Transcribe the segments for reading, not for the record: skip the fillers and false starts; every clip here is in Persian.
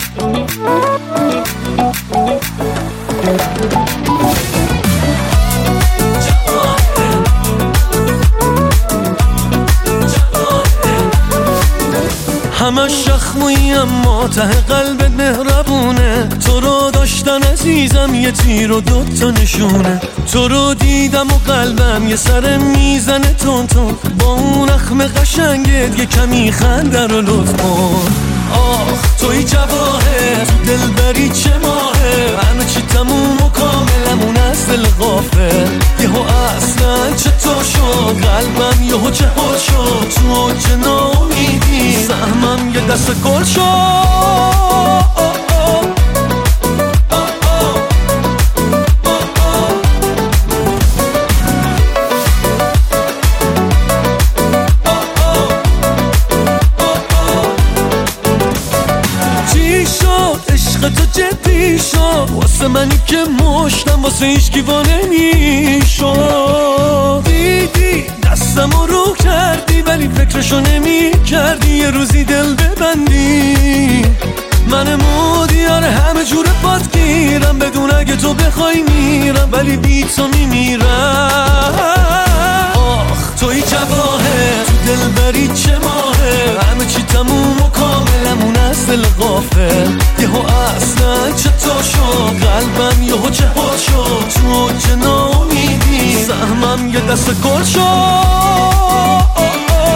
همش شخمویی اما ته قلبت مهربونه، تو رو داشتن عزیزم یه تیر و دوتا نشونه، تو رو دیدم و قلبم یه سر میزنه تون تون، با اون اخم قشنگت یه کمی خنده رو لطف کن. آخ توی جواهر تو دلبری چه ماهه، همه چی تموم و کاملمون از دل غافل، یهو اصلا چطور شد قلبم یهو چهار شد، تو اوج ناامیدی سهمم یه دست گل شد. تو جدی شد واسه منی که مشتم واسه هیچکی وا نمیشد، دیدی دستمو رو کردی ولی فکرشو نمی کردی یه روزی دل ببندی، من مودیار همه جور پات گیرم، بدون اگه تو بخوای میرم ولی بی تو میمیرم. آخ توی جواهر تو دلبری چه ماهه، همه چی تموم و کاملمون از دل غافل، یهو اصلا چطور شد قلبم یهو چهار شد، تو اوج ناامیدی سهمم یه دست گل شد.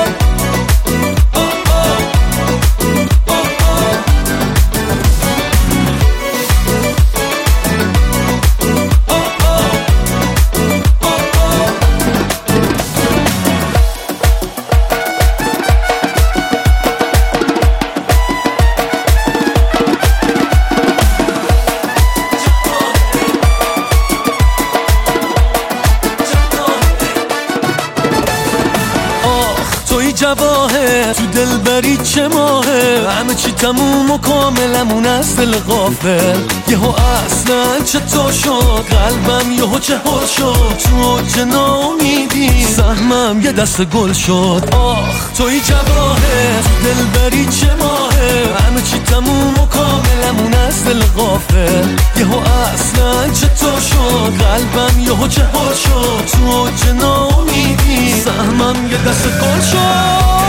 جواهر تو دلبری چه ماهه، همه چی تموم و کاملمون از دل غافل، یهو اصلا چطور شد قلبم یهو چهار شد، تو اوج ناامیدی سهمم یه دست گل شد. آخ توی جواهر تو دلبری چه ماهه، همه چی تموم و کاملمون از دل غافل، یهو اصلا چطور شد قلبم یهو چهار شد، تو اوج ناامیدی سهمم یه دست گل شد.